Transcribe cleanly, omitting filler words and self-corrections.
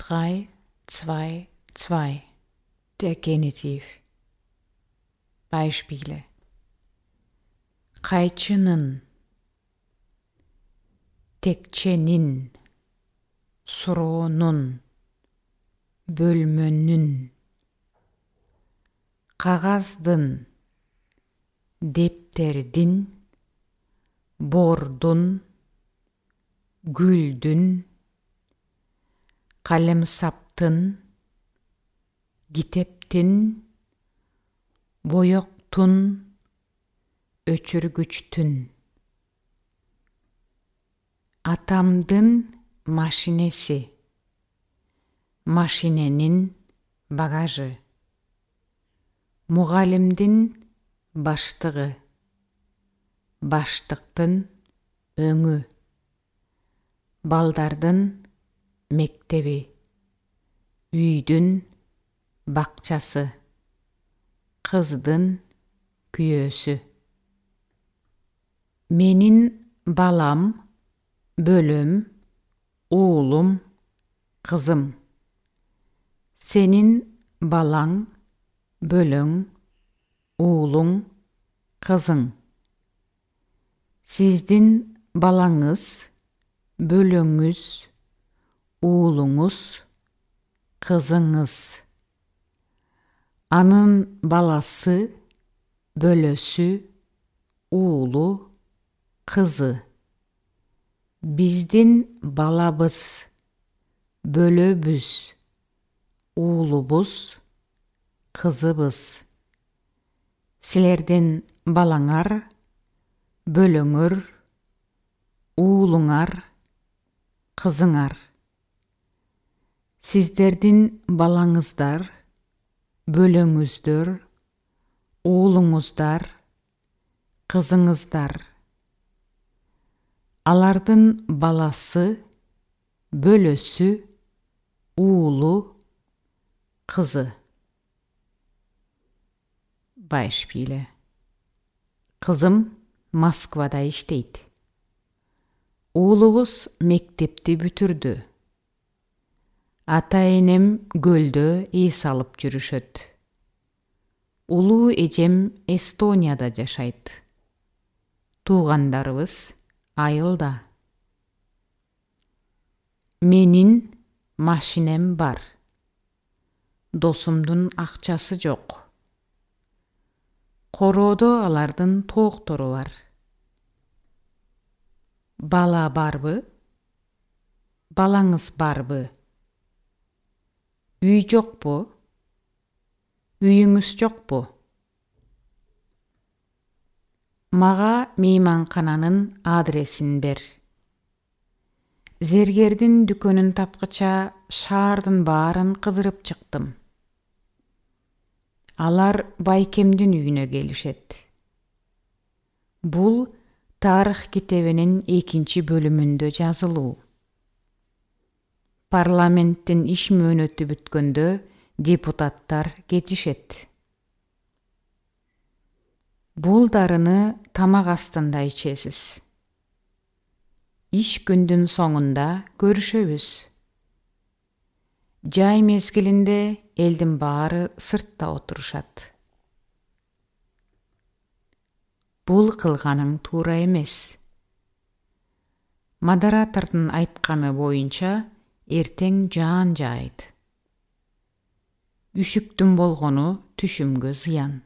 3, 2, 2. Der Genitiv. Beispiele. Kayçının, tekçenin, suro'nun, bölmөнүн, kagazdın, дептердин, бордун, гүлдүн, калемсаптын, китептин, боёктун, өчүргүчтүн. Атамдын машинеси, машиненин багажы. Мугалимдин баштыгы, баштыктын өңү. Балдардын мектеби, үйдүн бакчасы. Кыздын күйөөсү. Менин балам, бөлөм, уулум, кызым. Сенин балаң, бөлөң, уулуң, кызың. Сиздин балаңыз, бөлөңүз, уулуңуз, кызыңыз. Анын баласы, бөлөсү, уулу, кызы. Биздин балабыз, бөлөбүз, уулубуз, кызыбыз. Силердин балаңар, бөлөңөр, уулуңар, кызыңар. Сиздердин балаңыздар, бөлөңүздөр, уулуңуздар, кызыңыздар. Алардын баласы, бөлөсү, уулу, кызы. Beispiele. Кызым Москвада иштейт. Уулубуз мектепти бүтүрдү. Ата-энем көлдө эс алып жүрүшөт. Улуу эжем Эстонияда жашайт. Туугандарыбыз айылда. Менин машинем бар. Досумдун акчасы жок. Короодо алардын тооктору бар. Бала барбы? Балаңыз барбы? Үй жокпу? Үйүңүз жокпу? Мага мейманкананын адресин бер. Зергердин дүкөнүн тапкыча шаардын баарын кыдырып чыктым. Алар байкемдин үйүнө келишет. Бул тарых китебинин 2 бөлүмүндө жазылуу. Парламенттин иш мөөнөтү бүткөндө депутаттар кетишет. Бул дарыны тамак астында ичесиз. Иш күндүн соңунда көрүшөбүз. Жай мезгилинде элдин баары сыртта отурушат. Бул кылганың туура эмес. Модератордун айтканы боюнча эртең жаан жаайт. Үшүктүн болгону түшүмгө зыян.